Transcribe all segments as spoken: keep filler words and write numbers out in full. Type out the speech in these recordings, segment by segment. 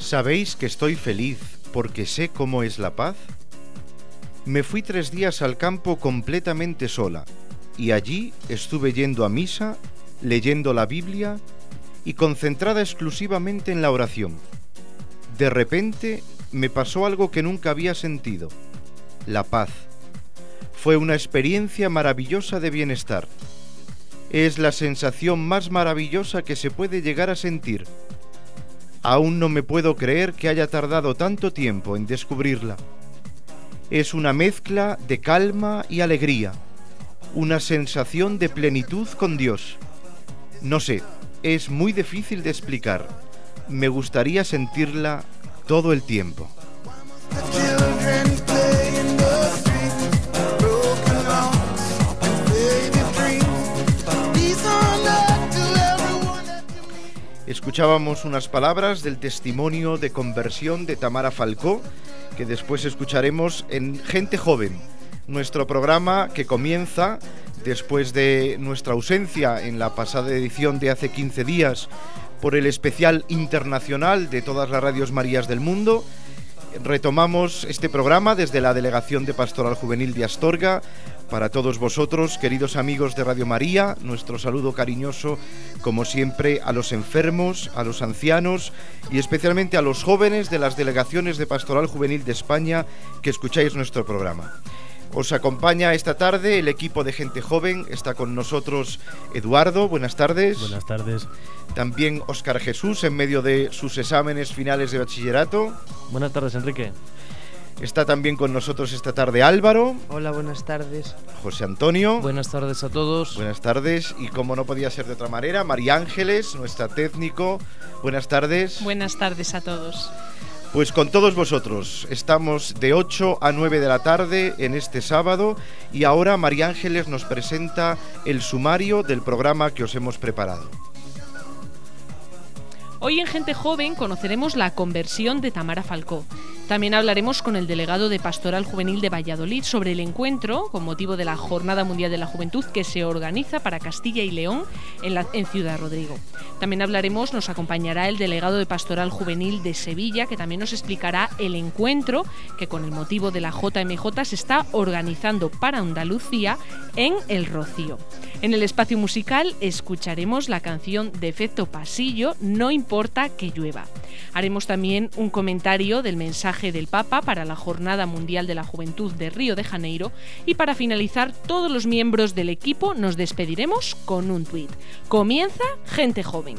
¿Sabéis que estoy feliz porque sé cómo es la paz? Me fui tres días al campo completamente sola y allí estuve yendo a misa, leyendo la Biblia y concentrada exclusivamente en la oración. De repente me pasó algo que nunca había sentido: la paz. Fue una experiencia maravillosa de bienestar. Es la sensación más maravillosa que se puede llegar a sentir. Aún no me puedo creer que haya tardado tanto tiempo en descubrirla. Es una mezcla de calma y alegría, una sensación de plenitud con Dios. No sé, es muy difícil de explicar. Me gustaría sentirla todo el tiempo. Escuchábamos unas palabras del testimonio de conversión de Tamara Falcó, que después escucharemos en Gente Joven, nuestro programa que comienza después de nuestra ausencia en la pasada edición de hace quince días por el especial internacional de todas las radios Marías del mundo. Retomamos este programa desde la Delegación de Pastoral Juvenil de Astorga. Para todos vosotros, queridos amigos de Radio María, nuestro saludo cariñoso, como siempre, a los enfermos, a los ancianos y especialmente a los jóvenes de las delegaciones de Pastoral Juvenil de España que escucháis nuestro programa. Os acompaña esta tarde el equipo de Gente Joven. Está con nosotros Eduardo, buenas tardes. Buenas tardes. También Óscar Jesús, en medio de sus exámenes finales de bachillerato. Buenas tardes, Enrique. Está también con nosotros esta tarde Álvaro. Hola, buenas tardes. José Antonio. Buenas tardes a todos. Buenas tardes. Y como no podía ser de otra manera, María Ángeles, nuestra técnico. Buenas tardes. Buenas tardes a todos. Pues con todos vosotros, estamos de ocho a nueve de la tarde en este sábado y ahora María Ángeles nos presenta el sumario del programa que os hemos preparado. Hoy en Gente Joven conoceremos la conversión de Tamara Falcó. También hablaremos con el delegado de Pastoral Juvenil de Valladolid sobre el encuentro con motivo de la Jornada Mundial de la Juventud que se organiza para Castilla y León en, la, en Ciudad Rodrigo. También hablaremos, nos acompañará el delegado de Pastoral Juvenil de Sevilla, que también nos explicará el encuentro que con el motivo de la J M J se está organizando para Andalucía en El Rocío. En el espacio musical escucharemos la canción de Efecto Pasillo, No importa que llueva. Haremos también un comentario del mensaje del Papa para la Jornada Mundial de la Juventud de Río de Janeiro y para finalizar, todos los miembros del equipo nos despediremos con un tuit. Comienza Gente Joven.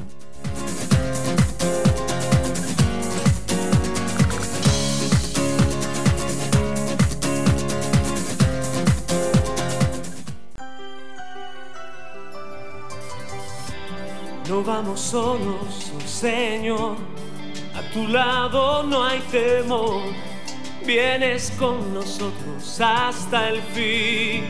No vamos solos, oh Señor, a tu lado no hay temor, vienes con nosotros hasta el fin.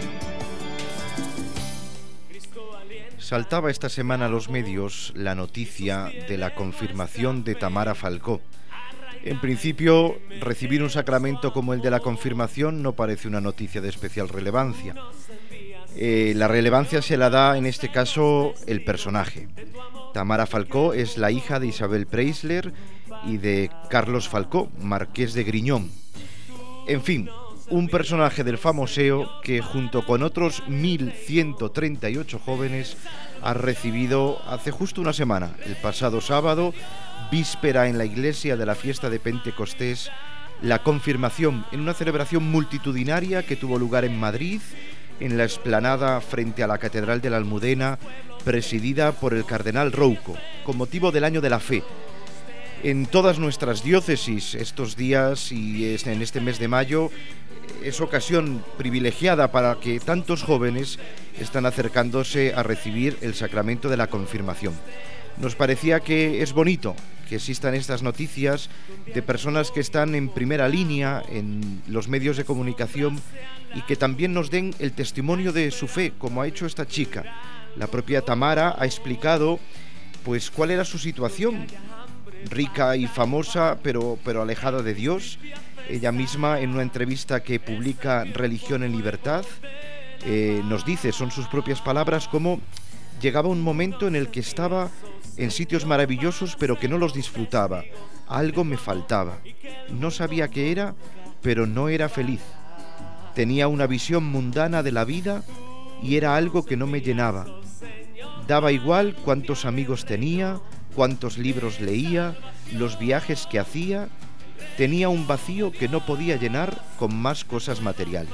Saltaba esta semana a los medios la noticia de la confirmación de Tamara Falcó. En principio, recibir un sacramento como el de la confirmación no parece una noticia de especial relevancia. Eh, la relevancia se la da en este caso el personaje. Tamara Falcó es la hija de Isabel Preisler y de Carlos Falcó, marqués de Griñón. En fin, un personaje del famoseo que junto con otros mil ciento treinta y ocho jóvenes ha recibido hace justo una semana, el pasado sábado, víspera en la iglesia de la fiesta de Pentecostés, la confirmación en una celebración multitudinaria que tuvo lugar en Madrid, en la explanada frente a la Catedral de la Almudena, presidida por el cardenal Rouco, con motivo del Año de la Fe. En todas nuestras diócesis estos días y en este mes de mayo es ocasión privilegiada para que tantos jóvenes están acercándose a recibir el sacramento de la confirmación. Nos parecía que es bonito que existan estas noticias de personas que están en primera línea en los medios de comunicación y que también nos den el testimonio de su fe, como ha hecho esta chica. La propia Tamara ha explicado pues cuál era su situación, rica y famosa, pero, pero alejada de Dios. Ella misma, en una entrevista que publica Religión en Libertad, eh, nos dice, son sus propias palabras, cómo llegaba un momento en el que estaba en sitios maravillosos pero que no los disfrutaba. Algo me faltaba. No sabía qué era, pero no era feliz. Tenía una visión mundana de la vida y era algo que no me llenaba. Daba igual cuántos amigos tenía, cuántos libros leía, los viajes que hacía. Tenía un vacío que no podía llenar con más cosas materiales.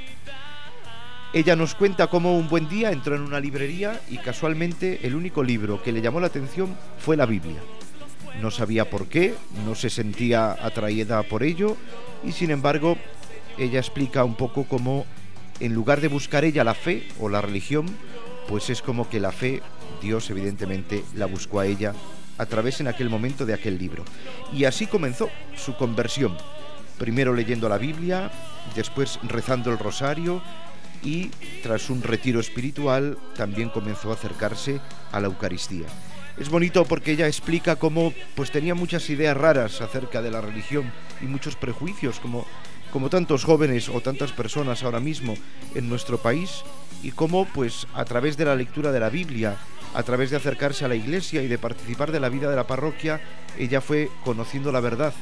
Ella nos cuenta cómo un buen día entró en una librería y casualmente el único libro que le llamó la atención fue la Biblia. No sabía por qué, no se sentía atraída por ello y sin embargo ella explica un poco cómo en lugar de buscar ella la fe o la religión, pues es como que la fe, Dios evidentemente la buscó a ella a través en aquel momento de aquel libro. Y así comenzó su conversión, primero leyendo la Biblia, después rezando el rosario y tras un retiro espiritual también comenzó a acercarse a la Eucaristía. Es bonito porque ella explica cómo pues tenía muchas ideas raras acerca de la religión y muchos prejuicios como, como tantos jóvenes o tantas personas ahora mismo en nuestro país, y cómo pues a través de la lectura de la Biblia, a través de acercarse a la iglesia y de participar de la vida de la parroquia, ella fue conociendo la verdad.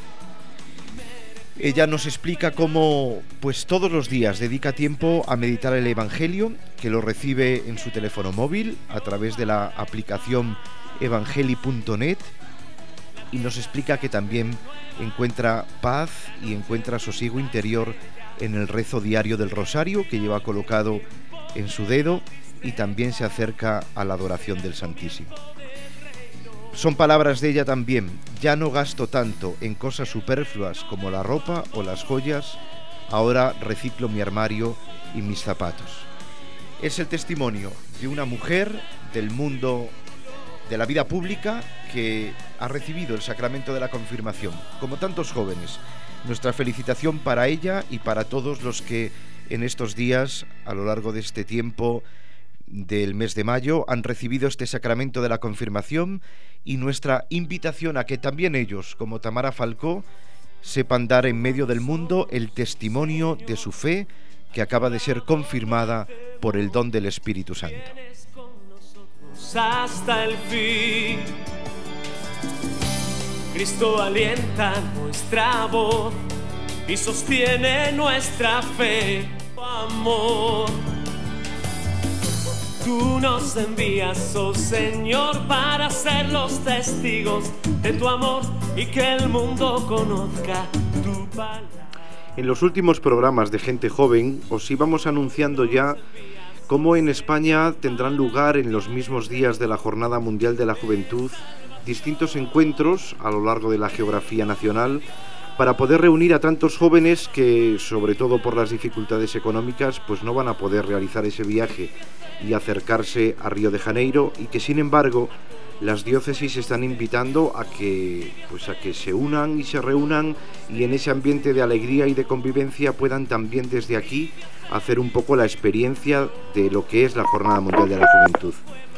Ella nos explica cómo pues todos los días dedica tiempo a meditar el Evangelio, que lo recibe en su teléfono móvil a través de la aplicación evangeli punto net, y nos explica que también encuentra paz y encuentra sosiego interior en el rezo diario del rosario que lleva colocado en su dedo, y también se acerca a la adoración del Santísimo. Son palabras de ella también: ya no gasto tanto en cosas superfluas como la ropa o las joyas, ahora reciclo mi armario y mis zapatos. Es el testimonio de una mujer del mundo de la vida pública que ha recibido el sacramento de la confirmación, como tantos jóvenes. Nuestra felicitación para ella y para todos los que en estos días, a lo largo de este tiempo del mes de mayo, han recibido este sacramento de la confirmación, y nuestra invitación a que también ellos, como Tamara Falcó, sepan dar en medio del mundo el testimonio de su fe, que acaba de ser confirmada por el don del Espíritu Santo. Hasta el fin, Cristo alienta nuestra voz y sostiene nuestra fe, amor. Tú nos envías, oh Señor, para ser los testigos de tu amor y que el mundo conozca tu palabra. En los últimos programas de Gente Joven os íbamos anunciando ya cómo en España tendrán lugar en los mismos días de la Jornada Mundial de la Juventud distintos encuentros a lo largo de la geografía nacional para poder reunir a tantos jóvenes que, sobre todo por las dificultades económicas, pues no van a poder realizar ese viaje y acercarse a Río de Janeiro, y que sin embargo las diócesis están invitando a que, pues a que se unan y se reúnan, y en ese ambiente de alegría y de convivencia puedan también desde aquí hacer un poco la experiencia de lo que es la Jornada Mundial de la Juventud.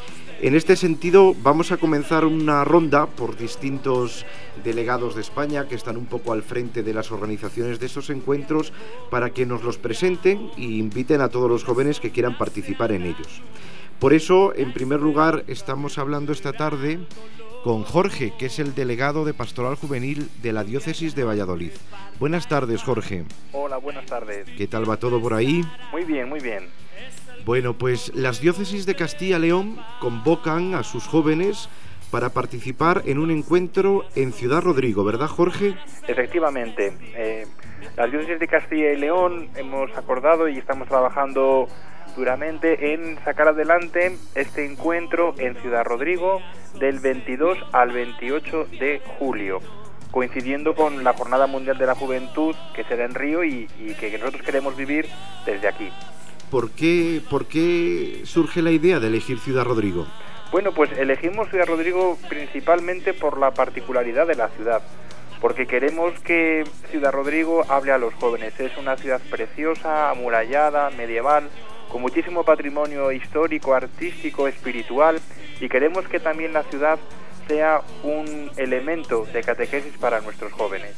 En este sentido vamos a comenzar una ronda por distintos delegados de España que están un poco al frente de las organizaciones de estos encuentros, para que nos los presenten e inviten a todos los jóvenes que quieran participar en ellos. Por eso, en primer lugar, estamos hablando esta tarde con Jorge, que es el delegado de Pastoral Juvenil de la Diócesis de Valladolid. Buenas tardes, Jorge. Hola, buenas tardes. ¿Qué tal va todo por ahí? Muy bien, muy bien. Bueno, pues las diócesis de Castilla y León convocan a sus jóvenes para participar en un encuentro en Ciudad Rodrigo, ¿verdad, Jorge? Efectivamente. Eh, las diócesis de Castilla y León hemos acordado y estamos trabajando duramente en sacar adelante este encuentro en Ciudad Rodrigo del veintidós al veintiocho de julio, coincidiendo con la Jornada Mundial de la Juventud, que será en Río y, y que nosotros queremos vivir desde aquí. ¿Por qué, ¿Por qué surge la idea de elegir Ciudad Rodrigo? Bueno, pues elegimos Ciudad Rodrigo principalmente por la particularidad de la ciudad, porque queremos que Ciudad Rodrigo hable a los jóvenes. Es una ciudad preciosa, amurallada, medieval, con muchísimo patrimonio histórico, artístico, espiritual, y queremos que también la ciudad sea un elemento de catequesis para nuestros jóvenes.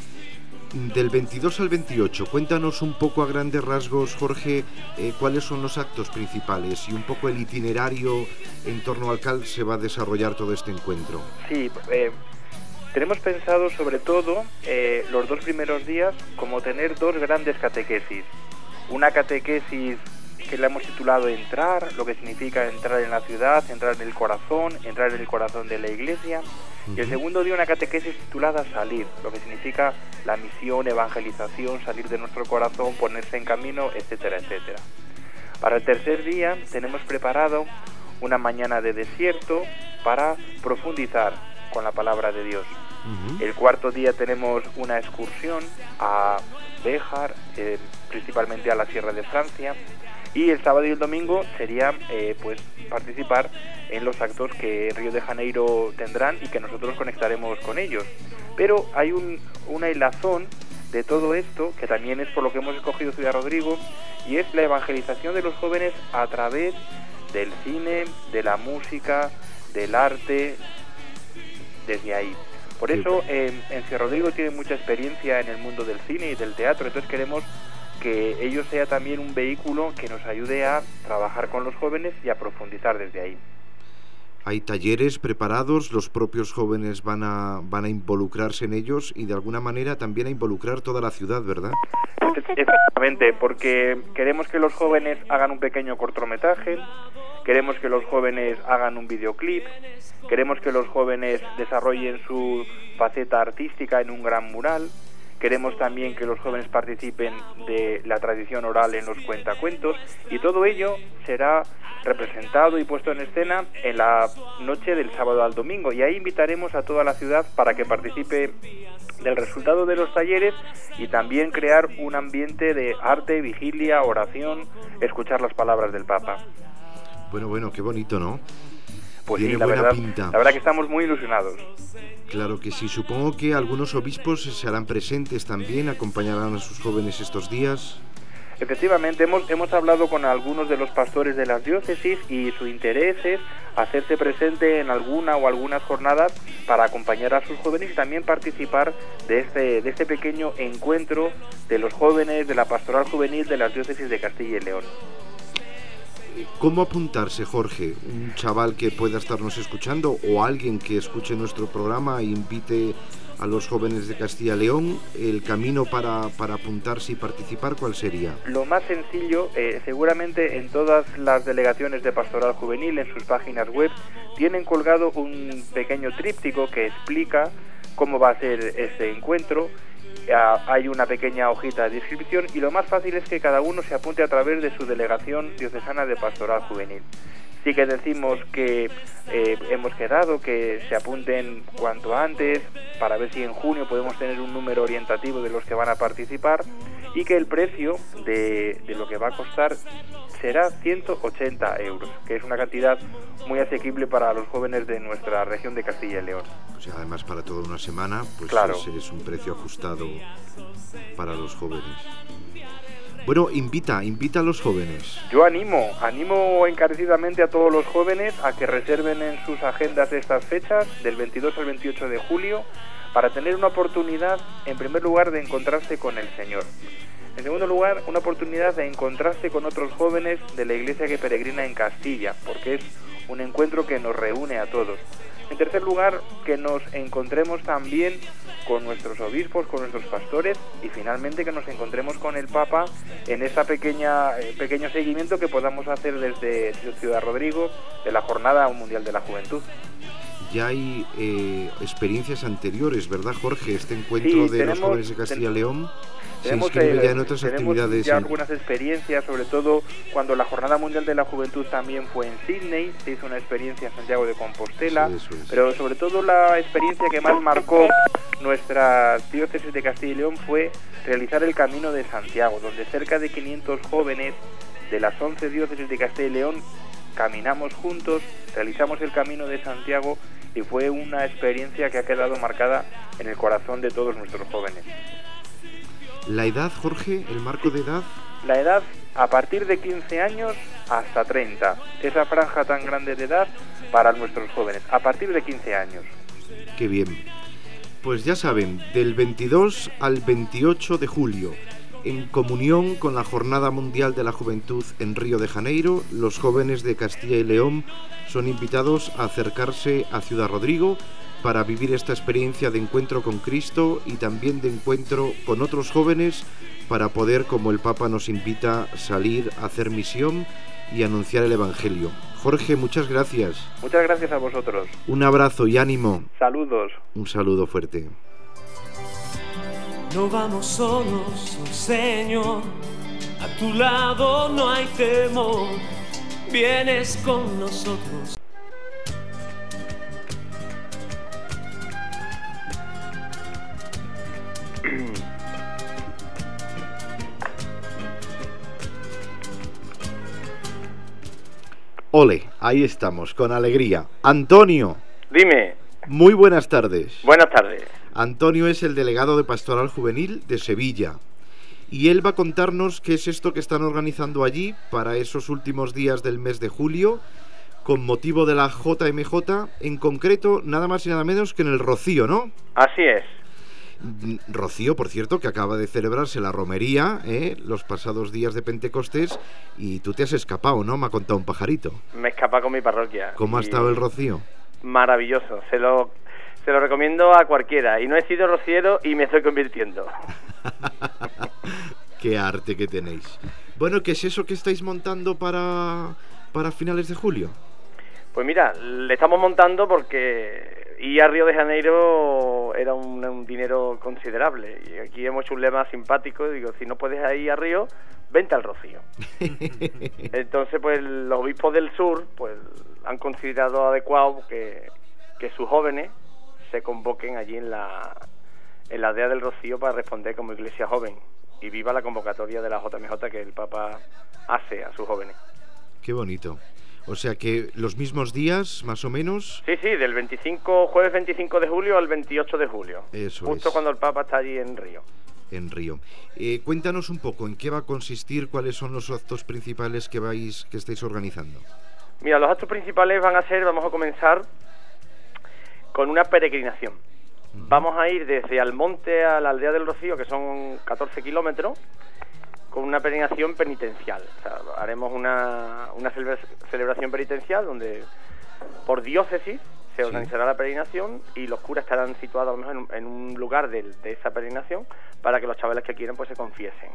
Del veintidós al veintiocho, cuéntanos un poco a grandes rasgos, Jorge, eh, cuáles son los actos principales y un poco el itinerario en torno al cual se va a desarrollar todo este encuentro. Sí, eh, Tenemos pensado sobre todo eh, los dos primeros días como tener dos grandes catequesis. Una catequesis que le hemos titulado Entrar, lo que significa entrar en la ciudad, entrar en el corazón, entrar en el corazón de la iglesia. Uh-huh. Y el segundo día una catequesis titulada Salir, lo que significa la misión, evangelización, salir de nuestro corazón, ponerse en camino, etcétera, etcétera. Para el tercer día tenemos preparado una mañana de desierto para profundizar con la palabra de Dios. Uh-huh. El cuarto día tenemos una excursión a Béjar, eh, principalmente a la Sierra de Francia, y el sábado y el domingo sería eh, pues participar en los actos que Río de Janeiro tendrán y que nosotros conectaremos con ellos. Pero hay un, una hilazón de todo esto, que también es por lo que hemos escogido Ciudad Rodrigo, y es la evangelización de los jóvenes a través del cine, de la música, del arte, desde ahí. Por eso eh, en Ciudad Rodrigo tienen mucha experiencia en el mundo del cine y del teatro, entonces queremos que ello sea también un vehículo que nos ayude a trabajar con los jóvenes y a profundizar desde ahí. Hay talleres preparados, los propios jóvenes van a, van a involucrarse en ellos y de alguna manera también a involucrar toda la ciudad, ¿verdad? Efectivamente, porque queremos que los jóvenes hagan un pequeño cortometraje, queremos que los jóvenes hagan un videoclip, queremos que los jóvenes desarrollen su faceta artística en un gran mural. Queremos también que los jóvenes participen de la tradición oral en los cuentacuentos, y todo ello será representado y puesto en escena en la noche del sábado al domingo, y ahí invitaremos a toda la ciudad para que participe del resultado de los talleres y también crear un ambiente de arte, vigilia, oración, escuchar las palabras del Papa. Bueno, bueno, qué bonito, ¿no? Pues Tiene sí, la buena verdad, pinta. La verdad que estamos muy ilusionados. Claro que sí, supongo que algunos obispos se harán presentes también, acompañarán a sus jóvenes estos días. Efectivamente, hemos, hemos hablado con algunos de los pastores de las diócesis y su interés es hacerse presente en alguna o algunas jornadas para acompañar a sus jóvenes y también participar de este, de este pequeño encuentro de los jóvenes de la pastoral juvenil de las diócesis de Castilla y León. ¿Cómo apuntarse, Jorge? Un chaval que pueda estarnos escuchando o alguien que escuche nuestro programa e invite a los jóvenes de Castilla y León, el camino para, para apuntarse y participar, ¿cuál sería? Lo más sencillo, eh, seguramente en todas las delegaciones de Pastoral Juvenil, en sus páginas web, tienen colgado un pequeño tríptico que explica cómo va a ser este encuentro. Hay una pequeña hojita de inscripción y lo más fácil es que cada uno se apunte a través de su delegación diocesana de Pastoral Juvenil. Sí que decimos que eh, hemos quedado que se apunten cuanto antes para ver si en junio podemos tener un número orientativo de los que van a participar, y que el precio de, de lo que va a costar será ciento ochenta euros, que es una cantidad muy asequible para los jóvenes de nuestra región de Castilla y León. O sea, además para toda una semana, pues claro. es, es un precio ajustado para los jóvenes. Bueno, invita, invita a los jóvenes. Yo animo, animo encarecidamente a todos los jóvenes a que reserven en sus agendas estas fechas, del veintidós al veintiocho de julio, para tener una oportunidad, en primer lugar, de encontrarse con el Señor. En segundo lugar, una oportunidad de encontrarse con otros jóvenes de la Iglesia que peregrina en Castilla, porque es un encuentro que nos reúne a todos. En tercer lugar, que nos encontremos también con nuestros obispos, con nuestros pastores, y finalmente que nos encontremos con el Papa en ese pequeña, eh, pequeño seguimiento que podamos hacer desde Ciudad Rodrigo de la Jornada Mundial de la Juventud. Ya hay eh, experiencias anteriores, ¿verdad, Jorge? Este encuentro sí, de tenemos, los jóvenes de Castilla y León se tenemos, inscribe eh, ya en otras tenemos actividades. ya en... algunas experiencias, sobre todo cuando la Jornada Mundial de la Juventud también fue en Sydney, se hizo una experiencia en Santiago de Compostela, sí, eso es. Pero sobre todo la experiencia que más marcó nuestra diócesis de Castilla y León fue realizar el Camino de Santiago, donde cerca de quinientos jóvenes de las once diócesis de Castilla y León caminamos juntos, realizamos el Camino de Santiago y fue una experiencia que ha quedado marcada en el corazón de todos nuestros jóvenes. ¿La edad, Jorge? ¿El marco de edad? La edad a partir de quince años hasta treinta, esa franja tan grande de edad para nuestros jóvenes, a partir de quince años. Qué bien. Pues ya saben, del veintidós al veintiocho de julio, en comunión con la Jornada Mundial de la Juventud en Río de Janeiro, los jóvenes de Castilla y León son invitados a acercarse a Ciudad Rodrigo para vivir esta experiencia de encuentro con Cristo y también de encuentro con otros jóvenes para poder, como el Papa nos invita, salir a hacer misión y anunciar el Evangelio. Jorge, muchas gracias. Muchas gracias a vosotros. Un abrazo y ánimo. Saludos. Un saludo fuerte. No vamos solos, oh Señor, a tu lado no hay temor, vienes con nosotros. Ole, ahí estamos, con alegría. Antonio. Dime. Muy buenas tardes. Buenas tardes. Antonio es el delegado de Pastoral Juvenil de Sevilla. Y él va a contarnos qué es esto que están organizando allí para esos últimos días del mes de julio, con motivo de la J M J, en concreto, nada más y nada menos que en el Rocío, ¿no? Así es. Rocío, por cierto, que acaba de celebrarse la romería, ¿eh? Los pasados días de Pentecostés, y tú te has escapado, ¿no? Me ha contado un pajarito. Me escapa con mi parroquia. ¿Cómo ha estado el Rocío? Maravilloso, se lo, se lo recomiendo a cualquiera. Y no he sido rociero y me estoy convirtiendo. Qué arte que tenéis. Bueno, ¿qué es eso que estáis montando para, para finales de julio? Pues mira, le estamos montando porque ir a Río de Janeiro era un, un dinero considerable. Y aquí hemos hecho un lema simpático. Digo, si no puedes ir a Río, vente al Rocío. Entonces, pues los obispos del sur pues han considerado adecuado que, que sus jóvenes se convoquen allí en la, en la aldea del Rocío para responder como iglesia joven. Y viva la convocatoria de la J M J que el Papa hace a sus jóvenes. Qué bonito. O sea que los mismos días, más o menos. Sí, sí, del veinticinco, jueves veinticinco de julio al veintiocho de julio. Eso Justo es. cuando el Papa está allí en Río. En Río. Eh, cuéntanos un poco, ¿en qué va a consistir? ¿Cuáles son los actos principales que vais, que estáis organizando? Mira, los actos principales van a ser, vamos a comenzar con una peregrinación. Uh-huh. Vamos a ir desde Almonte a la aldea del Rocío, que son catorce kilómetros, con una peregrinación penitencial. O sea, haremos una, una celebración penitencial donde por diócesis se organizará sí. la peregrinación y los curas estarán situados a lo mejor en un, en un lugar de, de esa peregrinación para que los chavales que quieran pues se confiesen.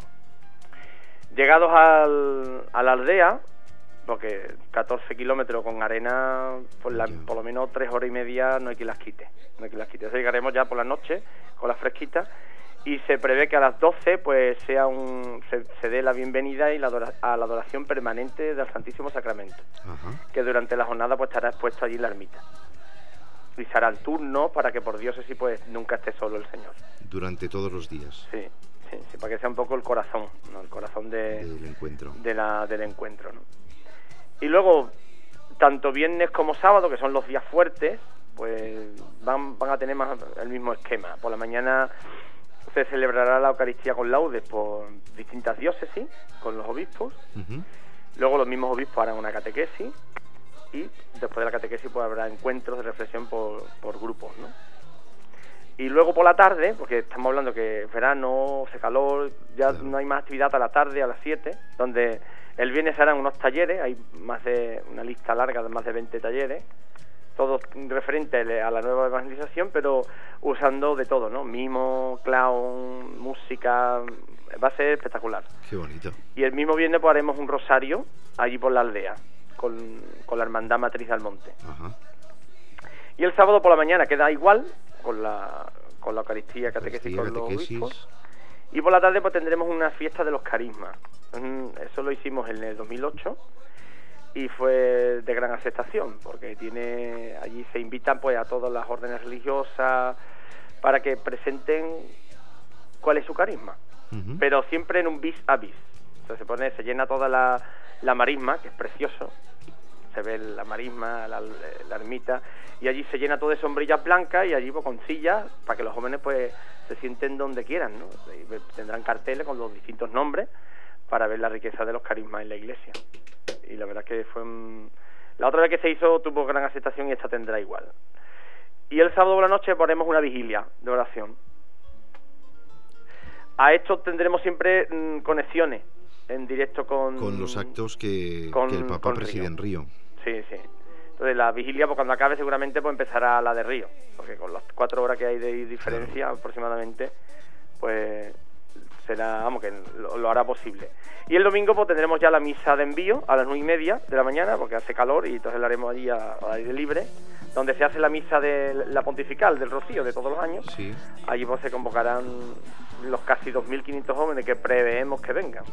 Llegados al, a la aldea, porque catorce kilómetros con arena, por, la, por lo menos tres horas y media no hay que las quite. No hay que las quite. Entonces llegaremos ya por la noche con las fresquitas. Y se prevé que a las doce pues sea un se, se dé la bienvenida y la adora, a la adoración permanente del Santísimo Sacramento. Ajá. Que durante la jornada pues estará expuesto allí en la ermita. Y se harán turnos para que por diócesis pues nunca esté solo el Señor. Durante todos los días. Sí, sí, sí, para que sea un poco el corazón, ¿no? El corazón de, del encuentro. De la, del encuentro, ¿no? Y luego, tanto viernes como sábado, que son los días fuertes, pues van, van a tener más el mismo esquema. Por la mañana se celebrará la Eucaristía con laudes por distintas diócesis, con los obispos. Uh-huh. Luego los mismos obispos harán una catequesis y después de la catequesis pues habrá encuentros de reflexión por, por grupos, ¿no? Y luego por la tarde, porque estamos hablando que verano, hace calor, ya claro. no hay más actividad a la tarde, a las siete, donde el viernes se harán unos talleres, hay más de una lista larga de más de veinte talleres, todos referentes a la nueva evangelización, pero usando de todo, ¿no? Mimo, clown, música, va a ser espectacular. Qué bonito. Y el mismo viernes pues haremos un rosario allí por la aldea, con, con la Hermandad Matriz del Monte. Ajá. Y el sábado por la mañana queda igual, con la con la Eucaristía, catequesis con los obispos. Y por la tarde pues tendremos una fiesta de los carismas. Eso lo hicimos en el dos mil ocho. Y fue de gran aceptación, porque tiene allí se invitan pues a todas las órdenes religiosas para que presenten cuál es su carisma, uh-huh. pero siempre en un bis a bis. Entonces se pone, se llena toda la, la marisma, que es precioso, se ve la marisma, la, la ermita, y allí se llena todo de sombrillas blancas y allí pues, con sillas para que los jóvenes pues se sienten donde quieran, ¿no? Y tendrán carteles con los distintos nombres para ver la riqueza de los carismas en la iglesia. Y la verdad que fue un... la otra vez que se hizo tuvo gran aceptación y esta tendrá igual. Y el sábado por la noche haremos una vigilia de oración. A esto tendremos siempre mmm, conexiones en directo con con los actos que, con, que el Papa preside Río. en Río. Sí, sí. Entonces la vigilia, pues cuando acabe seguramente pues empezará la de Río, porque con las cuatro horas que hay de diferencia aproximadamente, pues será, vamos, que lo, lo hará posible. Y el domingo pues tendremos ya la misa de envío a las nueve y media de la mañana, porque hace calor, y entonces la haremos allí a, a aire libre, donde se hace la misa de la pontifical del Rocío de todos los años. Sí. Allí pues se convocarán los casi dos mil quinientos jóvenes que preveemos que vengan.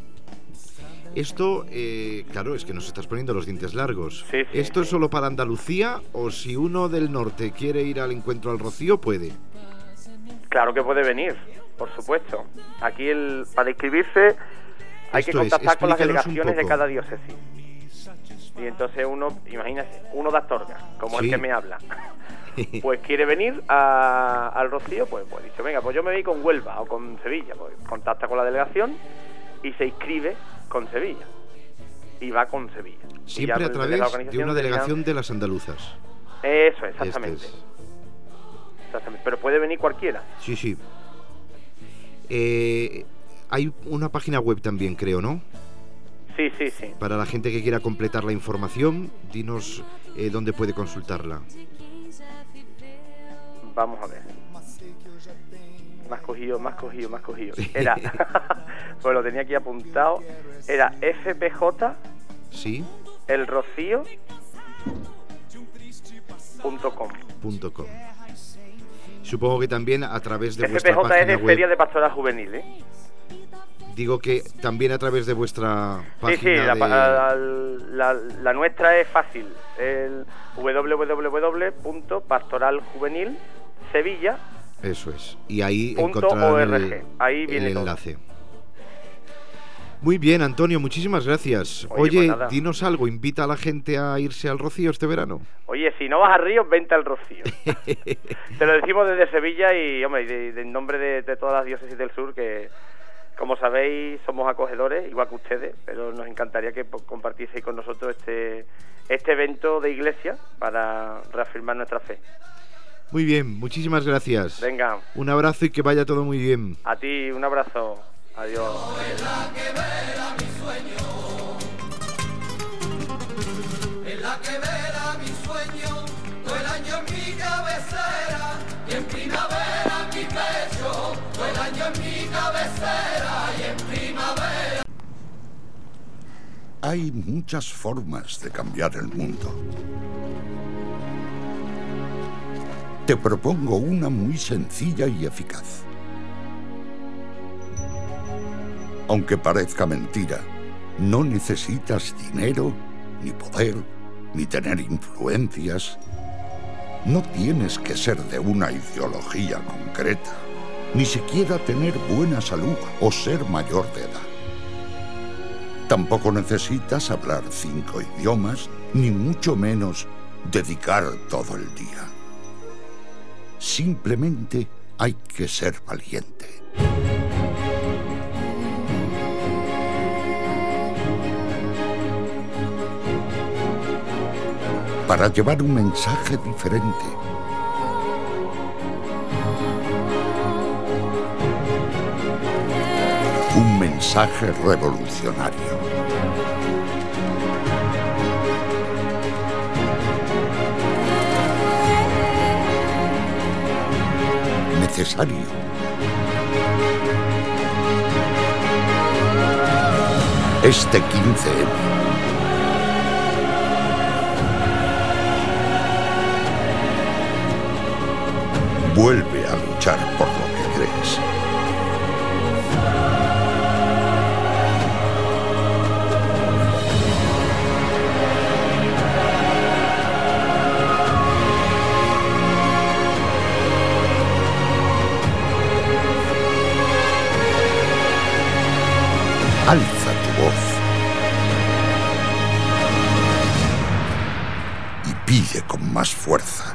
Esto, eh, claro, es que nos estás poniendo los dientes largos. Sí, sí, ¿Esto sí. es solo para Andalucía o si uno del norte quiere ir al encuentro al Rocío, puede? Claro que puede venir, por supuesto. Aquí el, para inscribirse hay Esto que contactar es, con las delegaciones de cada diócesis. Y entonces uno, imagínate, uno de Astorga, como sí. el que me habla, pues quiere venir a, al Rocío, pues, pues dice, venga, pues yo me voy con Huelva o con Sevilla, pues contacta con la delegación y se inscribe con Sevilla. Y va con Sevilla. Siempre a través de, de una delegación dirán, de las andaluzas. Eso, exactamente. Este es. Exactamente. Pero puede venir cualquiera. Sí, sí. Eh, hay una página web también, creo, ¿no? Sí, sí, sí. Para la gente que quiera completar la información, dinos eh, dónde puede consultarla. Vamos a ver. Más cogido, más cogido, más cogido. Era, pues lo tenía aquí apuntado. Era F P J. Sí. El Rocío. Punto com. Punto com. Supongo que también a través de vuestra F P J página es de web. Feria de Pastoral Juvenil, ¿eh? Digo que también a través de vuestra página. Sí, sí, la, de... la, la, la nuestra es fácil. El w w w punto pastoral juvenil sevilla. Eso es. Y ahí punto encontrarán org. el, Ahí viene el todo. enlace. Muy bien, Antonio, muchísimas gracias. Oye, Oye, pues dinos algo, invita a la gente a irse al Rocío este verano. Oye, si no vas a Río, vente al Rocío. Te lo decimos desde Sevilla y, hombre, de, de, en nombre de, de todas las diócesis del sur, que, como sabéis, somos acogedores, igual que ustedes, pero nos encantaría que compartieseis con nosotros este, este evento de iglesia para reafirmar nuestra fe. Muy bien, muchísimas gracias. Venga. Un abrazo y que vaya todo muy bien. A ti, un abrazo. Adiós. Es la que vela mi sueño, es la que vela mi sueño, todo el año en mi cabecera, y en primavera mi pecho, todo el año en mi cabecera, y en primavera. Hay muchas formas de cambiar el mundo. Te propongo una muy sencilla y eficaz. Aunque parezca mentira, no necesitas dinero, ni poder, ni tener influencias. No tienes que ser de una ideología concreta, ni siquiera tener buena salud o ser mayor de edad. Tampoco necesitas hablar cinco idiomas, ni mucho menos dedicar todo el día. Simplemente hay que ser valiente. Para llevar un mensaje diferente. Un mensaje revolucionario. Necesario. Este quince eme. Vuelve a luchar por lo que crees. Alza tu voz y pide con más fuerza.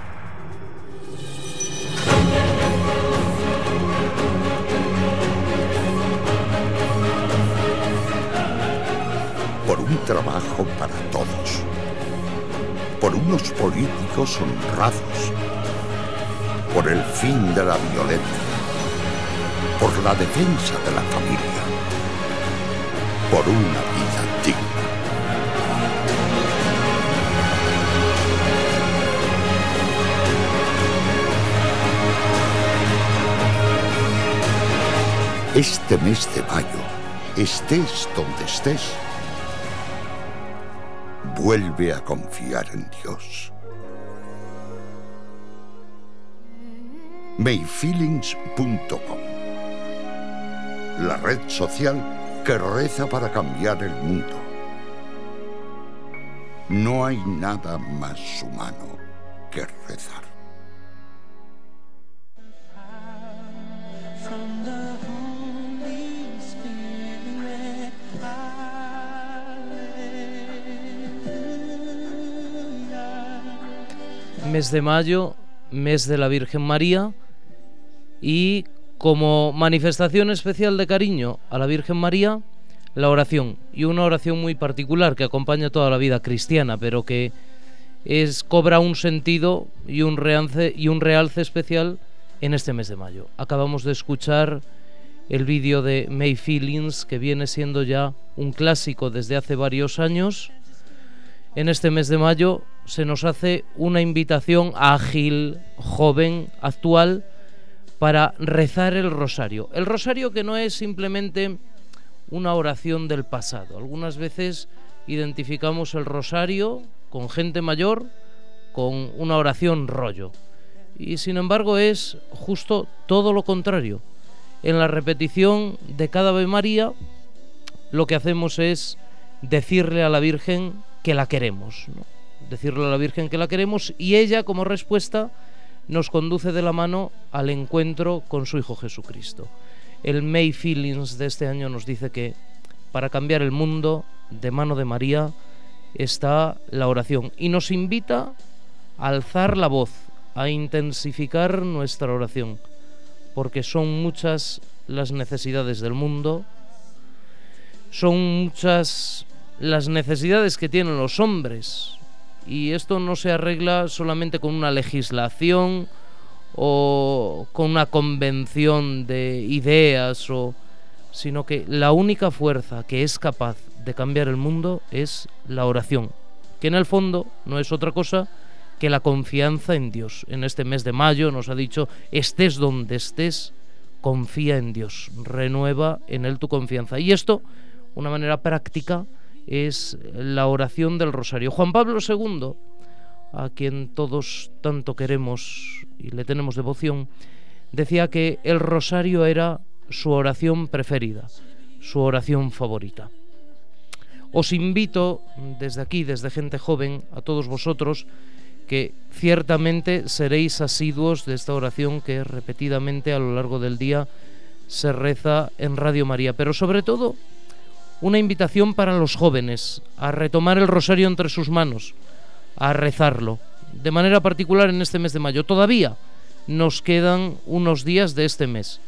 Por un trabajo para todos, por unos políticos honrados, por el fin de la violencia, por la defensa de la familia, por una vida digna. Este mes de mayo, estés donde estés, vuelve a confiar en Dios. mayfeelings punto com, la red social que reza para cambiar el mundo. No hay nada más humano que rezar. Mes de mayo, mes de la Virgen María, y como manifestación especial de cariño a la Virgen María, la oración, y una oración muy particular que acompaña toda la vida cristiana, pero que es cobra un sentido y un realce, y un realce especial en este mes de mayo. Acabamos de escuchar el vídeo de Mayfeelings, que viene siendo ya un clásico desde hace varios años. En este mes de mayo se nos hace una invitación ágil, joven, actual, para rezar el rosario. El rosario, que no es simplemente una oración del pasado. Algunas veces identificamos el rosario con gente mayor, con una oración rollo. Y sin embargo es justo todo lo contrario. En la repetición de cada Ave María, lo que hacemos es decirle a la Virgen que la queremos, ¿no? Decirle a la Virgen que la queremos, y ella, como respuesta, nos conduce de la mano al encuentro con su Hijo Jesucristo. El Mayfeelings de este año nos dice que para cambiar el mundo, de mano de María, está la oración, y nos invita a alzar la voz, a intensificar nuestra oración, porque son muchas las necesidades del mundo, son muchas las necesidades que tienen los hombres, y esto no se arregla solamente con una legislación o con una convención de ideas, o, sino que la única fuerza que es capaz de cambiar el mundo es la oración, que en el fondo no es otra cosa que la confianza en Dios. En este mes de mayo nos ha dicho: estés donde estés, confía en Dios, renueva en Él tu confianza. Y esto, una manera práctica, es la oración del rosario. Juan Pablo segundo, a quien todos tanto queremos y le tenemos devoción, decía que el rosario era su oración preferida, su oración favorita. Os invito desde aquí, desde Gente Joven, a todos vosotros, que ciertamente seréis asiduos de esta oración que repetidamente a lo largo del día se reza en Radio María, pero sobre todo una invitación para los jóvenes a retomar el rosario entre sus manos, a rezarlo, de manera particular en este mes de mayo. Todavía nos quedan unos días de este mes.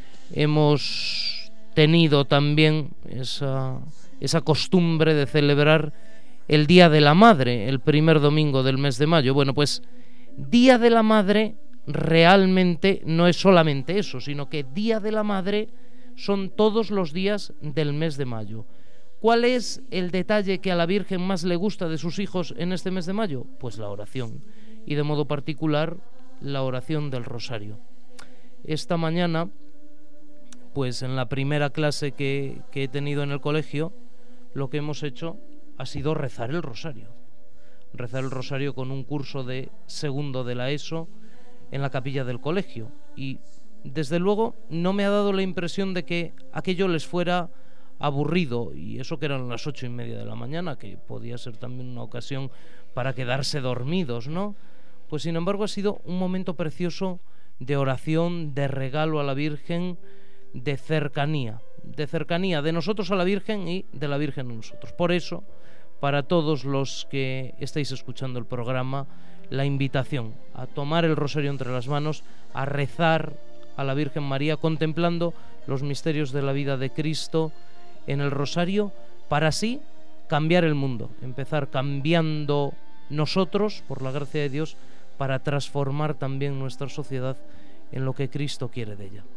Hemos tenido también esa, esa costumbre de celebrar el Día de la Madre, el primer domingo del mes de mayo. Bueno, pues Día de la Madre realmente no es solamente eso, sino que Día de la Madre son todos los días del mes de mayo. ¿Cuál es el detalle que a la Virgen más le gusta de sus hijos en este mes de mayo? Pues la oración, y de modo particular la oración del rosario. Esta mañana, pues en la primera clase que, que he tenido en el colegio, lo que hemos hecho ha sido rezar el rosario. Rezar el rosario con un curso de segundo de la ESO en la capilla del colegio. Y desde luego no me ha dado la impresión de que aquello les fuera aburrido, y eso que eran las ocho y media de la mañana, que podía ser también una ocasión para quedarse dormidos, ¿no? Pues sin embargo ha sido un momento precioso de oración, de regalo a la Virgen, de cercanía, de cercanía de nosotros a la Virgen y de la Virgen a nosotros. Por eso, para todos los que estáis escuchando el programa, la invitación a tomar el rosario entre las manos, a rezar a la Virgen María, contemplando los misterios de la vida de Cristo en el rosario, para así cambiar el mundo, empezar cambiando nosotros, por la gracia de Dios, para transformar también nuestra sociedad en lo que Cristo quiere de ella.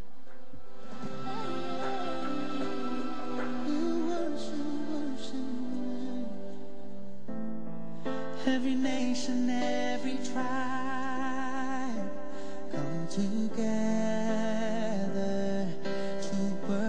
Every nation, every tribe come together to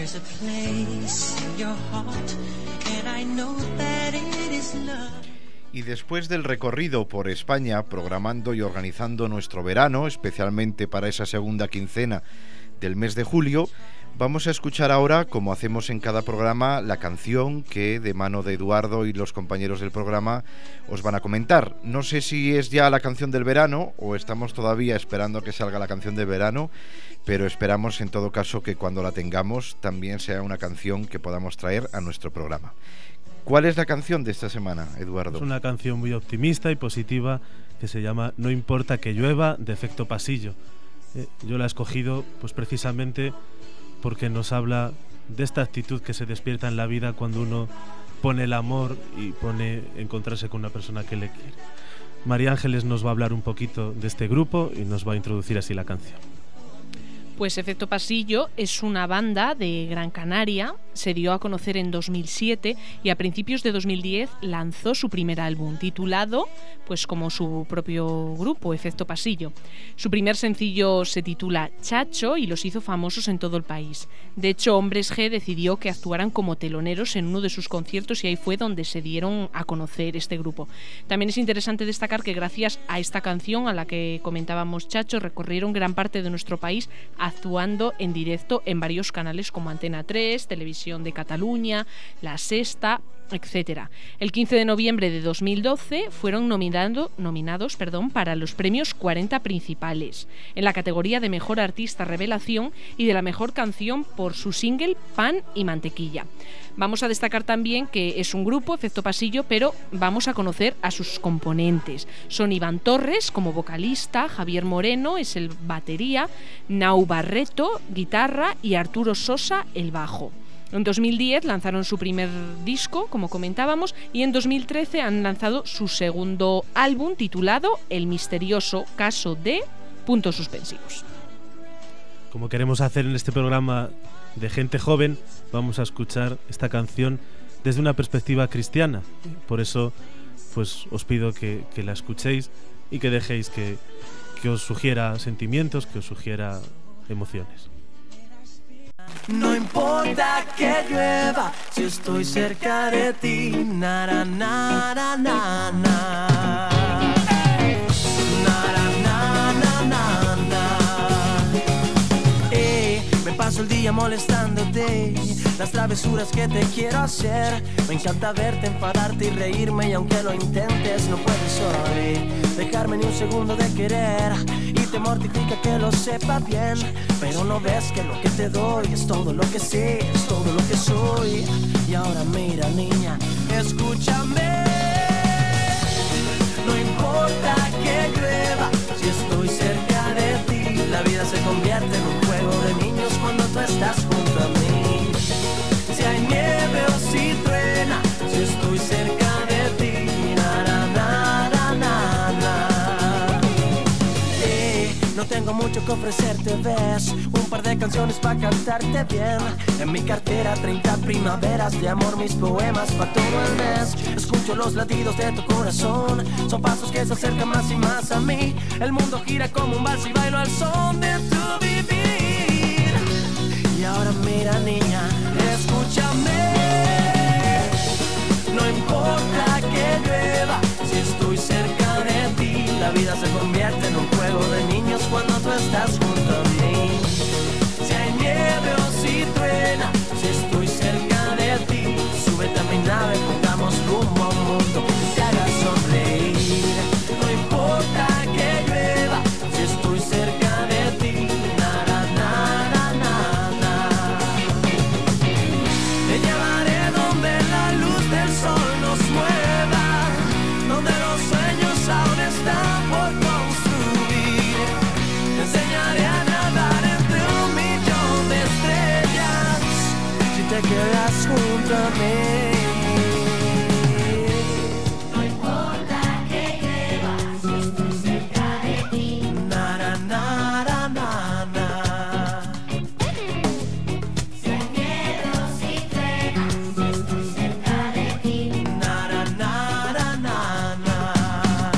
There's a place in your heart, and I know that it is love. Y después del recorrido por España, programando y organizando nuestro verano, especialmente para esa segunda quincena del mes de julio, vamos a escuchar ahora, como hacemos en cada programa, la canción que de mano de Eduardo y los compañeros del programa os van a comentar. No sé si es ya la canción del verano o estamos todavía esperando que salga la canción del verano, pero esperamos en todo caso que cuando la tengamos también sea una canción que podamos traer a nuestro programa. ¿Cuál es la canción de esta semana, Eduardo? Es una canción muy optimista y positiva que se llama No importa que llueva, de Efecto Pasillo. Eh, yo la he escogido pues precisamente porque nos habla de esta actitud que se despierta en la vida cuando uno pone el amor y pone encontrarse con una persona que le quiere. María Ángeles nos va a hablar un poquito de este grupo y nos va a introducir así la canción. Pues Efecto Pasillo es una banda de Gran Canaria, se dio a conocer en dos mil siete y a principios de dos mil diez lanzó su primer álbum, titulado, pues como su propio grupo, Efecto Pasillo. Su primer sencillo se titula Chacho y los hizo famosos en todo el país. De hecho, Hombres G decidió que actuaran como teloneros en uno de sus conciertos y ahí fue donde se dieron a conocer este grupo. También es interesante destacar que gracias a esta canción a la que comentábamos, Chacho, recorrieron gran parte de nuestro país actuando en directo en varios canales como Antena tres, Televisión de Cataluña, La Sexta, etcétera. El quince de noviembre de dos mil doce fueron nominado, nominados perdón, para los premios cuarenta principales en la categoría de Mejor Artista Revelación y de la Mejor Canción por su single Pan y Mantequilla. Vamos a destacar también que es un grupo, Efecto Pasillo, pero vamos a conocer a sus componentes. Son Iván Torres como vocalista, Javier Moreno es el batería, Nau Barreto, guitarra y Arturo Sosa, el bajo. En dos mil diez lanzaron su primer disco, como comentábamos, y en dos mil trece han lanzado su segundo álbum titulado El misterioso caso de... puntos suspensivos. Como queremos hacer en este programa de gente joven, vamos a escuchar esta canción desde una perspectiva cristiana. Por eso pues os pido que, que la escuchéis y que dejéis que, que os sugiera sentimientos, que os sugiera emociones. No importa que llueva, si estoy cerca de ti, na na na na na na. Paso el día molestándote, las travesuras que te quiero hacer. Me encanta verte, enfadarte y reírme, y aunque lo intentes no puedes hoy dejarme ni un segundo de querer. Y te mortifica que lo sepa bien, pero no ves que lo que te doy es todo lo que sé, es todo lo que soy. Y ahora mira, niña, escúchame. No importa que llueva, si estoy cerca de ti, la vida se convierte en un juego de niños cuando tú estás junto a mí. Si hay nieve o si truena, si estoy cerca de ti, na na na na na na. Eh, no tengo mucho que ofrecerte, ves, un par de canciones para cantarte bien. En mi cartera treinta primaveras de amor, mis poemas para todo el mes. Escucho los latidos de tu corazón, son pasos que se acercan más y más a mí. El mundo gira como un vals y bailo al son de tu vivir. Y ahora mira, niña, escúchame. No importa que llueva, si estoy cerca de ti, la vida se convierte en un juego de niños cuando tú estás junto a mí. Si hay nieve o si truena, si estoy cerca de ti, súbete a mi nave, pongamos rumbo a un mundo que te haga sonreír. No importa que llueva, si estoy cerca de ti, na na na na na na. Te llevaré donde la luz del sol nos mueva, donde los sueños aún están por construir. Te enseñaré a nadar entre un millón de estrellas si te quedas junto a mí. No importa que llueva, si estoy cerca de ti, na na na na na na. Si hay nieve o si truena, si estoy cerca de ti, na na na na na na.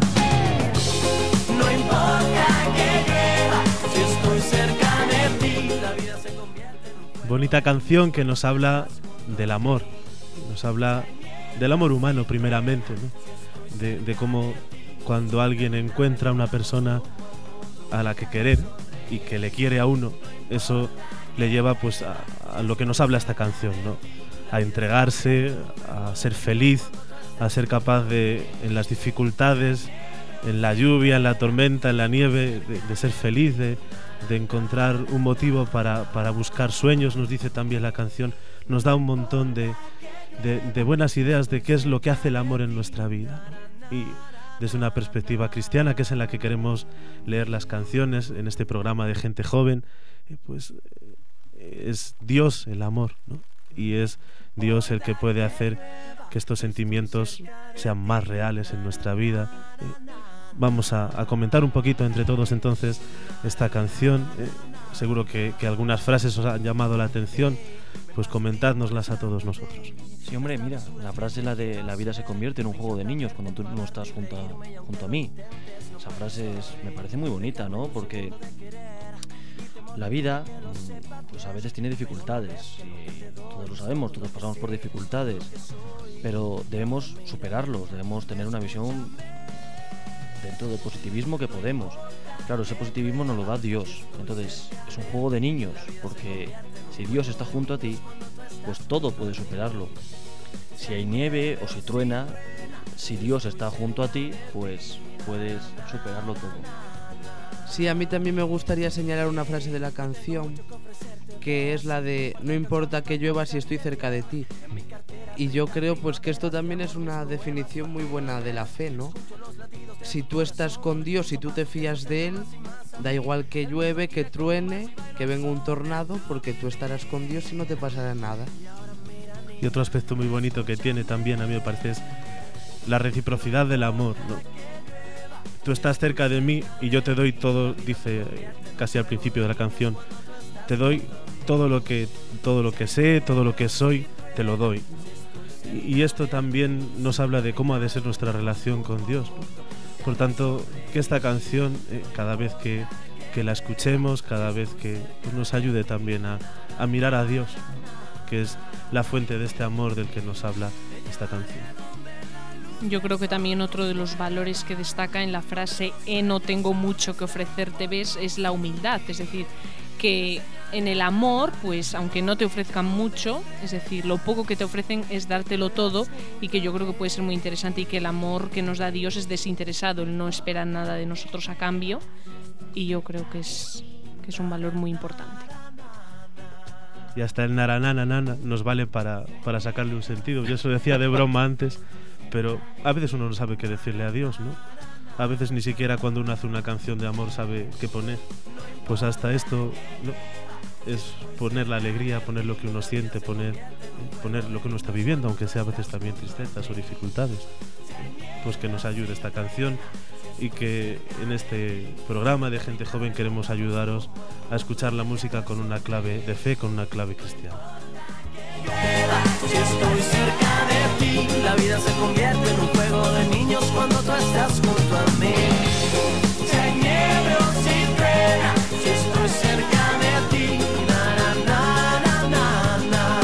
No importa que llueva, si estoy cerca de ti, la vida se convierte en un Bonita canción que nos habla del amor, nos habla del amor humano primeramente, ¿no? de, de cómo cuando alguien encuentra una persona a la que querer y que le quiere a uno, eso le lleva pues a, a lo que nos habla esta canción, ¿no? A entregarse, a ser feliz, a ser capaz de, en las dificultades, en la lluvia, en la tormenta, en la nieve, de, de ser feliz, de, de encontrar un motivo para, para buscar sueños, nos dice también la canción, nos da un montón de, de, de buenas ideas de qué es lo que hace el amor en nuestra vida, ¿no? Y desde una perspectiva cristiana, que es en la que queremos leer las canciones en este programa de gente joven, pues es Dios el amor, ¿no? Y es Dios el que puede hacer que estos sentimientos sean más reales en nuestra vida. Eh, vamos a, a comentar un poquito entre todos entonces esta canción. Eh, seguro que, que algunas frases os han llamado la atención, pues comentádnoslas a todos nosotros. Sí, hombre, mira, la frase la de la vida se convierte en un juego de niños cuando tú no estás junto a, junto a mí. Esa frase es, me parece muy bonita, ¿no? Porque la vida, pues a veces tiene dificultades, y todos lo sabemos, todos pasamos por dificultades, pero debemos superarlos, debemos tener una visión dentro del positivismo que podemos. Claro, ese positivismo nos lo da Dios, entonces es un juego de niños, porque si Dios está junto a ti, pues todo puede superarlo. Si hay nieve o si truena, si Dios está junto a ti, pues puedes superarlo todo. Sí, a mí también me gustaría señalar una frase de la canción, que es la de no importa que llueva si estoy cerca de ti. Y yo creo pues que esto también es una definición muy buena de la fe, ¿no? Si tú estás con Dios, si tú te fías de Él, da igual que llueve, que truene, que venga un tornado, porque tú estarás con Dios y no te pasará nada. Y otro aspecto muy bonito que tiene también, a mí me parece, es la reciprocidad del amor, ¿no? Tú estás cerca de mí y yo te doy todo, dice casi al principio de la canción, te doy todo lo que, todo lo que sé, todo lo que soy, te lo doy. Y esto también nos habla de cómo ha de ser nuestra relación con Dios, ¿no? Por tanto, que esta canción, eh, cada vez que, que la escuchemos, cada vez que pues, nos ayude también a, a mirar a Dios, ¿no? Que es la fuente de este amor del que nos habla esta canción. Yo creo que también otro de los valores que destaca en la frase «Eh, no tengo mucho que ofrecerte, ves» es la humildad, es decir, que en el amor, pues aunque no te ofrezcan mucho, es decir, lo poco que te ofrecen es dártelo todo, y que yo creo que puede ser muy interesante, y que el amor que nos da Dios es desinteresado, Él no espera nada de nosotros a cambio, y yo creo que es, que es un valor muy importante. Y hasta el narananana nos vale para, para sacarle un sentido. Yo eso decía de broma antes, pero a veces uno no sabe qué decirle a Dios, ¿no? A veces ni siquiera cuando uno hace una canción de amor sabe qué poner. Pues hasta esto, ¿no? Es poner la alegría, poner lo que uno siente, poner, poner lo que uno está viviendo, aunque sea a veces también tristezas o dificultades. Pues que nos ayude esta canción, y que en este programa de Gente Joven queremos ayudaros a escuchar la música con una clave de fe, con una clave cristiana. Si estoy cerca de ti, la vida se convierte en un juego de niños cuando tú estás junto a mí. Si hay nieve o si truena, si estoy cerca de ti, na na na na na na.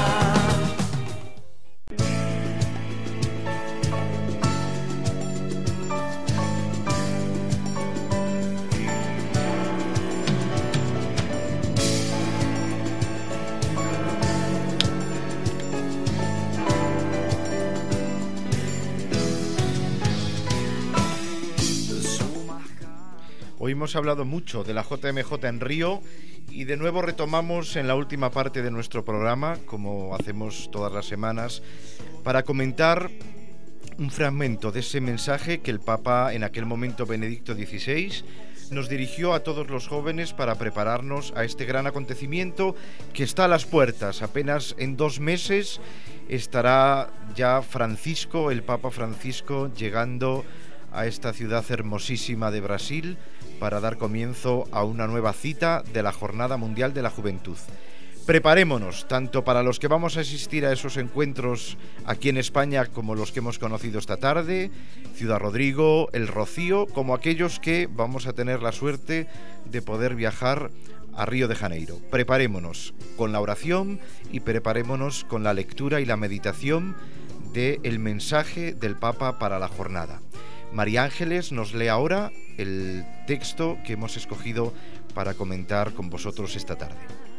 Hoy hemos hablado mucho de la J M J en Río, y de nuevo retomamos en la última parte de nuestro programa, como hacemos todas las semanas, para comentar un fragmento de ese mensaje que el Papa, en aquel momento Benedicto dieciséis, nos dirigió a todos los jóvenes para prepararnos a este gran acontecimiento que está a las puertas. Apenas en dos meses estará ya Francisco, el Papa Francisco, llegando a esta ciudad hermosísima de Brasil para dar comienzo a una nueva cita de la Jornada Mundial de la Juventud. Preparémonos, tanto para los que vamos a asistir a esos encuentros aquí en España, como los que hemos conocido esta tarde, Ciudad Rodrigo, El Rocío, como aquellos que vamos a tener la suerte de poder viajar a Río de Janeiro. Preparémonos con la oración y preparémonos con la lectura y la meditación del mensaje del Papa para la jornada. María Ángeles nos lee ahora el texto que hemos escogido para comentar con vosotros esta tarde.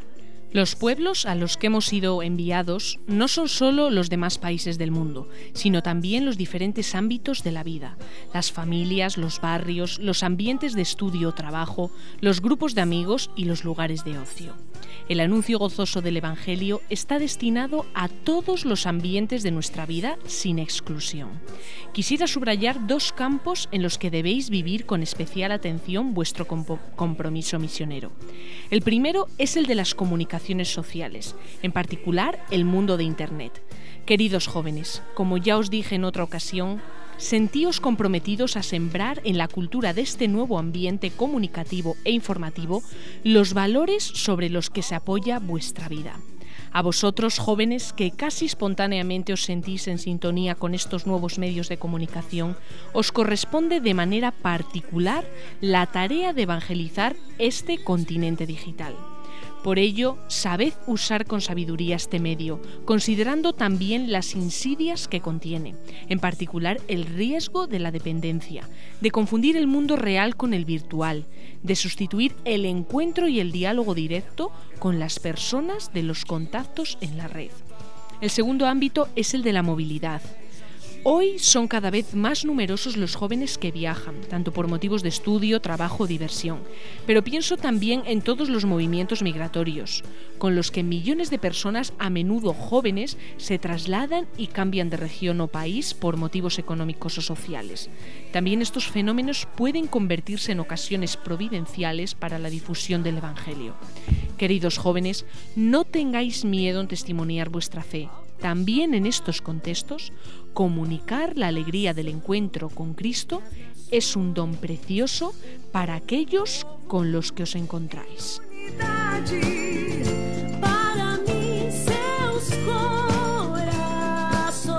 Los pueblos a los que hemos sido enviados no son solo los demás países del mundo, sino también los diferentes ámbitos de la vida, las familias, los barrios, los ambientes de estudio o trabajo, los grupos de amigos y los lugares de ocio. El anuncio gozoso del Evangelio está destinado a todos los ambientes de nuestra vida sin exclusión. Quisiera subrayar dos campos en los que debéis vivir con especial atención vuestro comp- compromiso misionero. El primero es el de las comunicaciones sociales, en particular el mundo de Internet. Queridos jóvenes, como ya os dije en otra ocasión, sentíos comprometidos a sembrar en la cultura de este nuevo ambiente comunicativo e informativo los valores sobre los que se apoya vuestra vida. A vosotros, jóvenes, que casi espontáneamente os sentís en sintonía con estos nuevos medios de comunicación, os corresponde de manera particular la tarea de evangelizar este continente digital. Por ello, sabed usar con sabiduría este medio, considerando también las insidias que contiene, en particular el riesgo de la dependencia, de confundir el mundo real con el virtual, de sustituir el encuentro y el diálogo directo con las personas de los contactos en la red. El segundo ámbito es el de la movilidad. Hoy son cada vez más numerosos los jóvenes que viajan, tanto por motivos de estudio, trabajo o diversión, pero pienso también en todos los movimientos migratorios, con los que millones de personas, a menudo jóvenes, se trasladan y cambian de región o país por motivos económicos o sociales. También estos fenómenos pueden convertirse en ocasiones providenciales para la difusión del Evangelio. Queridos jóvenes, no tengáis miedo en testimoniar vuestra fe. También en estos contextos, comunicar la alegría del encuentro con Cristo es un don precioso para aquellos con los que os encontráis. Para mí, seus corazones,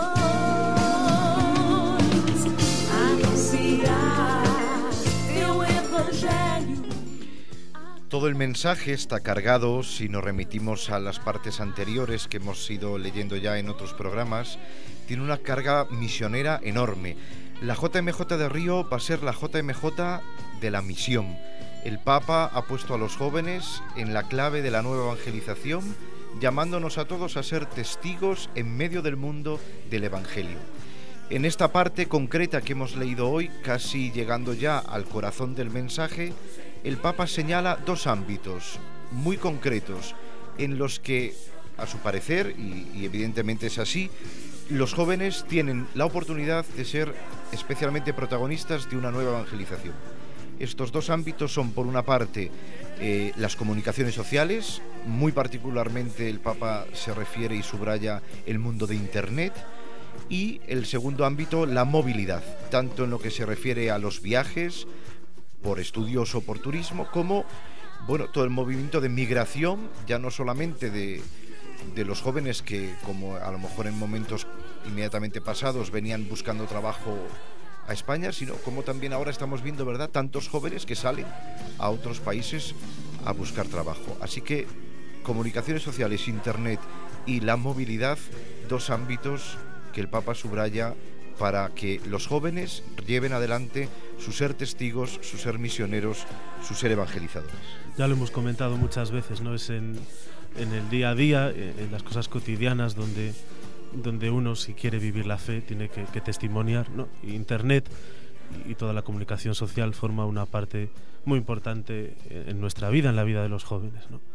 anunciar teu evangelho. Todo el mensaje está cargado, si nos remitimos a las partes anteriores que hemos ido leyendo ya en otros programas, tiene una carga misionera enorme. La J M J de Río va a ser la J M J de la misión. El Papa ha puesto a los jóvenes en la clave de la nueva evangelización, llamándonos a todos a ser testigos en medio del mundo del Evangelio. En esta parte concreta que hemos leído hoy, casi llegando ya al corazón del mensaje, el Papa señala dos ámbitos muy concretos en los que, a su parecer, y, y evidentemente es así, los jóvenes tienen la oportunidad de ser especialmente protagonistas de una nueva evangelización. Estos dos ámbitos son, por una parte, eh, las comunicaciones sociales, muy particularmente el Papa se refiere y subraya el mundo de Internet, y el segundo ámbito, la movilidad, tanto en lo que se refiere a los viajes, por estudios o por turismo, como bueno, todo el movimiento de migración, ya no solamente de, de los jóvenes que, como a lo mejor en momentos inmediatamente pasados, venían buscando trabajo a España, sino como también ahora estamos viendo, ¿verdad?, tantos jóvenes que salen a otros países a buscar trabajo. Así que comunicaciones sociales, Internet y la movilidad, dos ámbitos que el Papa subraya para que los jóvenes lleven adelante su ser testigos, su ser misioneros, su ser evangelizadores. Ya lo hemos comentado muchas veces, ¿no? Es en, en el día a día, en las cosas cotidianas donde, donde uno, si quiere vivir la fe, tiene que, que testimoniar, ¿no? Internet y toda la comunicación social forma una parte muy importante en nuestra vida, en la vida de los jóvenes, ¿no?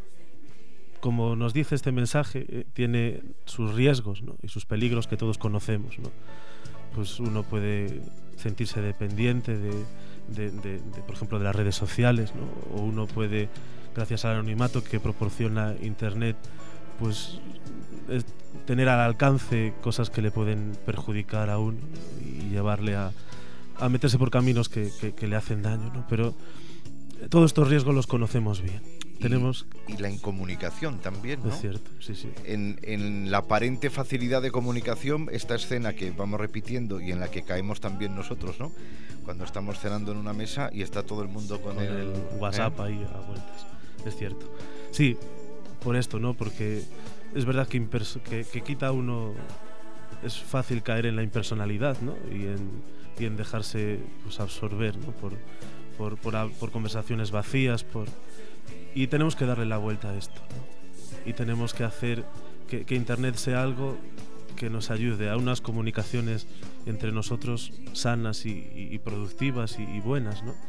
Como nos dice este mensaje, eh, tiene sus riesgos, ¿no?, y sus peligros que todos conocemos, ¿no? Pues uno puede sentirse dependiente de, de, de, de, por ejemplo, de las redes sociales, ¿no? O uno puede, gracias al anonimato que proporciona Internet, pues es tener al alcance cosas que le pueden perjudicar a uno y llevarle a, a meterse por caminos que, que, que le hacen daño, ¿no? Pero todos estos riesgos los conocemos bien. Y, Tenemos... y la incomunicación también, ¿no? Es cierto, sí, sí. En, en la aparente facilidad de comunicación, esta escena que vamos repitiendo y en la que caemos también nosotros, ¿no? Cuando estamos cenando en una mesa y está todo el mundo con, con el, el WhatsApp, ¿eh?, ahí a vueltas. es cierto. Sí, por esto, ¿no? Porque es verdad que, que, que quita uno... Es fácil caer en la impersonalidad, ¿no? Y en, y en dejarse pues, absorber, ¿no? por, por, por, por conversaciones vacías. Por... Y tenemos que darle la vuelta a esto, ¿no? Y tenemos que hacer que, que Internet sea algo que nos ayude a unas comunicaciones entre nosotros sanas y, y, y productivas y, y buenas, ¿no?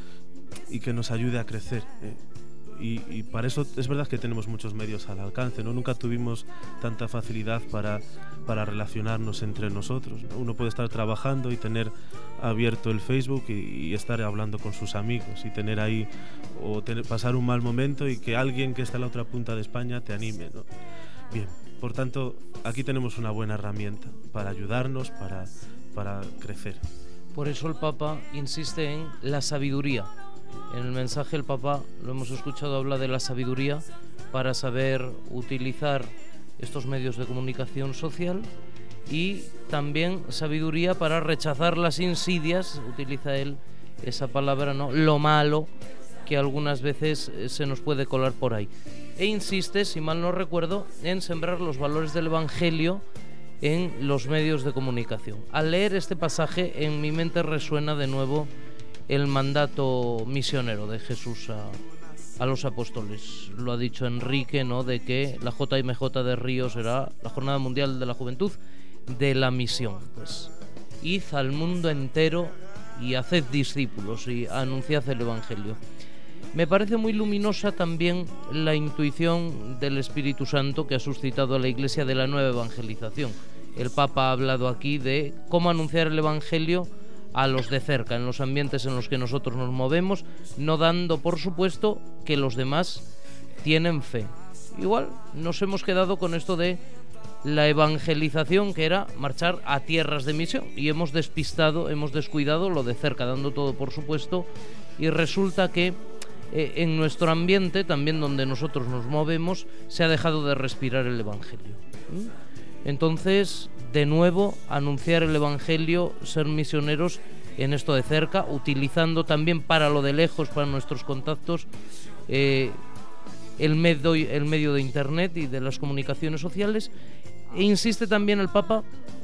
Y que nos ayude a crecer, ¿eh? Y, y para eso es verdad que tenemos muchos medios al alcance, ¿no? Nunca tuvimos tanta facilidad para, para relacionarnos entre nosotros, ¿no? Uno puede estar trabajando y tener abierto el Facebook y, y estar hablando con sus amigos y tener ahí, o tener, pasar un mal momento y que alguien que está en la otra punta de España te anime, ¿no? Bien, por tanto, aquí tenemos una buena herramienta para ayudarnos, para, para crecer. Por eso el Papa insiste en la sabiduría. En el mensaje el Papa, lo hemos escuchado, habla de la sabiduría para saber utilizar estos medios de comunicación social y también sabiduría para rechazar las insidias, utiliza él esa palabra, ¿no? Lo malo que algunas veces se nos puede colar por ahí. E insiste, si mal no recuerdo, en sembrar los valores del Evangelio en los medios de comunicación. Al leer este pasaje, en mi mente resuena de nuevo el mandato misionero de Jesús a, a los apóstoles. Lo ha dicho Enrique, ¿no? De que la J M J de Río será la Jornada Mundial de la Juventud de la Misión. Pues id al mundo entero y haced discípulos y anunciad el Evangelio. Me parece muy luminosa también la intuición del Espíritu Santo que ha suscitado a la Iglesia de la nueva evangelización. El Papa ha hablado aquí de cómo anunciar el Evangelio a los de cerca, en los ambientes en los que nosotros nos movemos, no dando por supuesto que los demás tienen fe. Igual nos hemos quedado con esto de la evangelización, que era marchar a tierras de misión, y hemos despistado, hemos descuidado lo de cerca, dando todo por supuesto, y resulta que eh, en nuestro ambiente, también donde nosotros nos movemos, se ha dejado de respirar el Evangelio. ¿Mm? Entonces, de nuevo, anunciar el Evangelio, ser misioneros en esto de cerca, utilizando también para lo de lejos, para nuestros contactos, eh, el, medio, el medio de Internet y de las comunicaciones sociales. E insiste también el Papa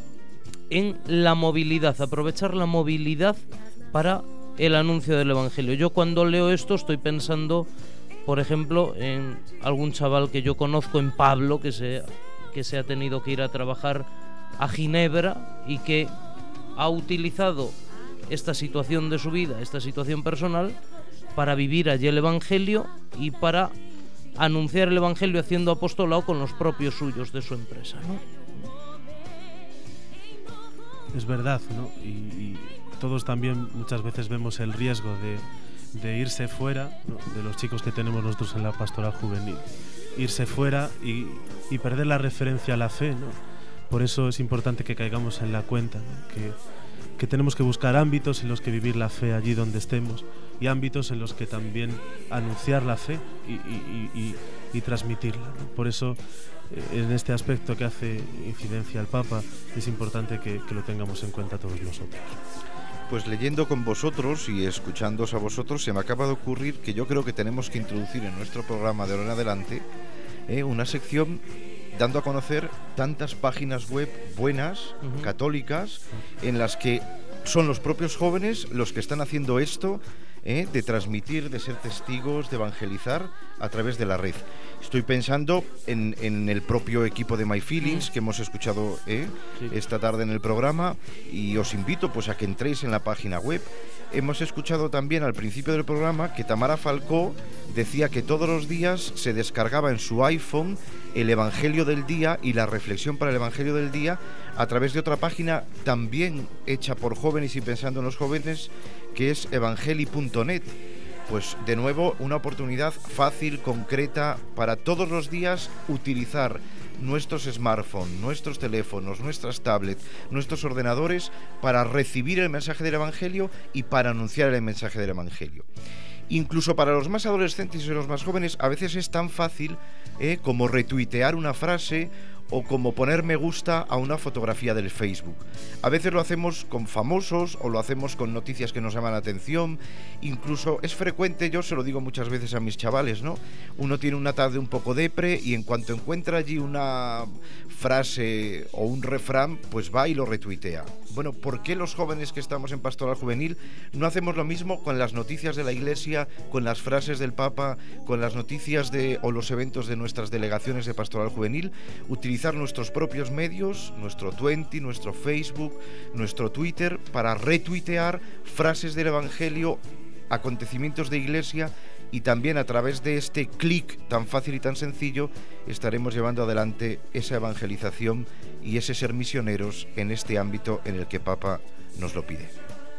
en la movilidad, aprovechar la movilidad para el anuncio del Evangelio. Yo cuando leo esto estoy pensando, por ejemplo, en algún chaval que yo conozco, en Pablo, que se, que se ha tenido que ir a trabajar a Ginebra y que ha utilizado esta situación de su vida, esta situación personal, para vivir allí el Evangelio y para anunciar el Evangelio haciendo apostolado con los propios suyos de su empresa, ¿no? Es verdad, ¿no? Y, y todos también muchas veces vemos el riesgo de, de irse fuera, ¿no? De los chicos que tenemos nosotros en la pastoral juvenil, irse fuera y, y perder la referencia a la fe, ¿no? Por eso es importante que caigamos en la cuenta, ¿no? que, que tenemos que buscar ámbitos en los que vivir la fe allí donde estemos y ámbitos en los que también anunciar la fe y, y, y, y, y transmitirla, ¿no? Por eso, eh, en este aspecto que hace incidencia el Papa, es importante que, que lo tengamos en cuenta todos nosotros. Pues leyendo con vosotros y escuchándoos a vosotros, se me acaba de ocurrir que yo creo que tenemos que introducir en nuestro programa de ahora en adelante eh, una sección dando a conocer tantas páginas web buenas, uh-huh. católicas, en las que son los propios jóvenes los que están haciendo esto, ¿eh? de transmitir, de ser testigos, de evangelizar a través de la red. Estoy pensando en, en el propio equipo de My Feelings, que hemos escuchado ¿eh? sí. esta tarde en el programa, y os invito pues a que entréis en la página web. Hemos escuchado también al principio del programa que Tamara Falcó decía que todos los días se descargaba en su iPhone el Evangelio del Día y la reflexión para el Evangelio del Día a través de otra página también hecha por jóvenes y pensando en los jóvenes, que es evangeli punto net. Pues de nuevo una oportunidad fácil, concreta, para todos los días utilizar nuestros smartphones, nuestros teléfonos, nuestras tablets, nuestros ordenadores para recibir el mensaje del Evangelio y para anunciar el mensaje del Evangelio. Incluso para los más adolescentes y los más jóvenes a veces es tan fácil eh, como retuitear una frase o como poner me gusta a una fotografía del Facebook. A veces lo hacemos con famosos o lo hacemos con noticias que nos llaman la atención. Incluso es frecuente, yo se lo digo muchas veces a mis chavales, ¿no? Uno tiene una tarde un poco depre y en cuanto encuentra allí una frase o un refrán, pues va y lo retuitea. Bueno, ¿por qué los jóvenes que estamos en Pastoral Juvenil no hacemos lo mismo con las noticias de la Iglesia, con las frases del Papa, con las noticias de o los eventos de nuestras delegaciones de Pastoral Juvenil? Utilizar nuestros propios medios, nuestro Twenty, nuestro Facebook, nuestro Twitter, para retuitear frases del Evangelio, acontecimientos de Iglesia, y también a través de este clic tan fácil y tan sencillo estaremos llevando adelante esa evangelización y ese ser misioneros en este ámbito en el que Papa nos lo pide.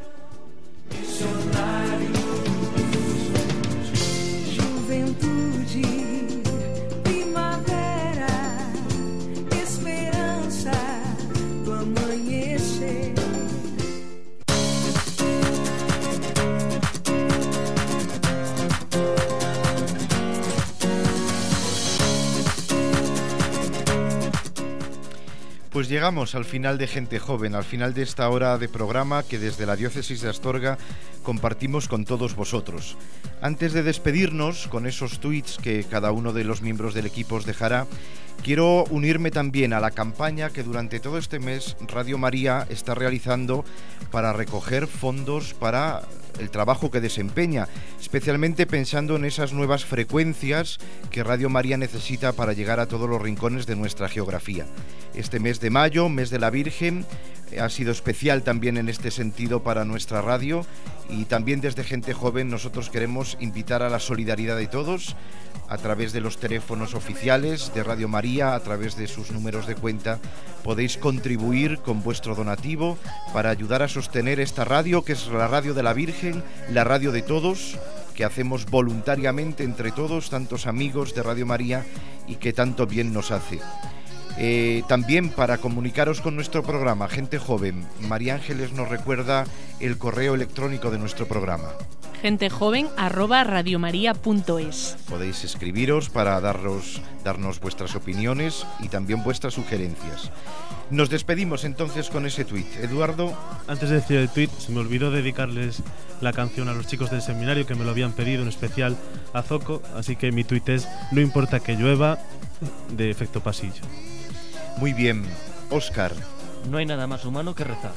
Pues llegamos al final de Gente Joven, al final de esta hora de programa que desde la Diócesis de Astorga compartimos con todos vosotros. Antes de despedirnos con esos tweets que cada uno de los miembros del equipo os dejará, quiero unirme también a la campaña que durante todo este mes Radio María está realizando para recoger fondos para el trabajo que desempeña, especialmente pensando en esas nuevas frecuencias que Radio María necesita para llegar a todos los rincones de nuestra geografía. Este mes de mayo, mes de la Virgen, ha sido especial también en este sentido para nuestra radio, y también desde Gente Joven nosotros queremos invitar a la solidaridad de todos a través de los teléfonos oficiales de Radio María, a través de sus números de cuenta. Podéis contribuir con vuestro donativo para ayudar a sostener esta radio, que es la radio de la Virgen, la radio de todos, que hacemos voluntariamente entre todos, tantos amigos de Radio María, y que tanto bien nos hace. Eh, también para comunicaros con nuestro programa Gente Joven, María Ángeles nos recuerda el correo electrónico de nuestro programa: gentejoven arroba radiomaria punto es. Podéis escribiros para darnos, darnos vuestras opiniones y también vuestras sugerencias. Nos despedimos entonces con ese tuit. Eduardo. Antes de decir el tuit, se me olvidó dedicarles la canción a los chicos del seminario, que me lo habían pedido, en especial a Zoco, así que mi tuit es No importa que llueva, de Efecto Pasillo. Muy bien. Óscar. No hay nada más humano que rezar.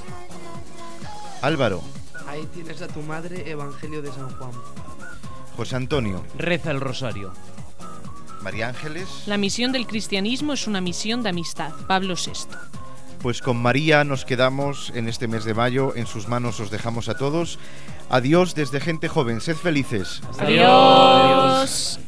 Álvaro. Ahí tienes a tu madre, Evangelio de San Juan. José Antonio. Reza el rosario. María Ángeles. La misión del cristianismo es una misión de amistad. Pablo sexto. Pues con María nos quedamos en este mes de mayo. En sus manos os dejamos a todos. Adiós desde Gente Joven. Sed felices. Adiós. Adiós.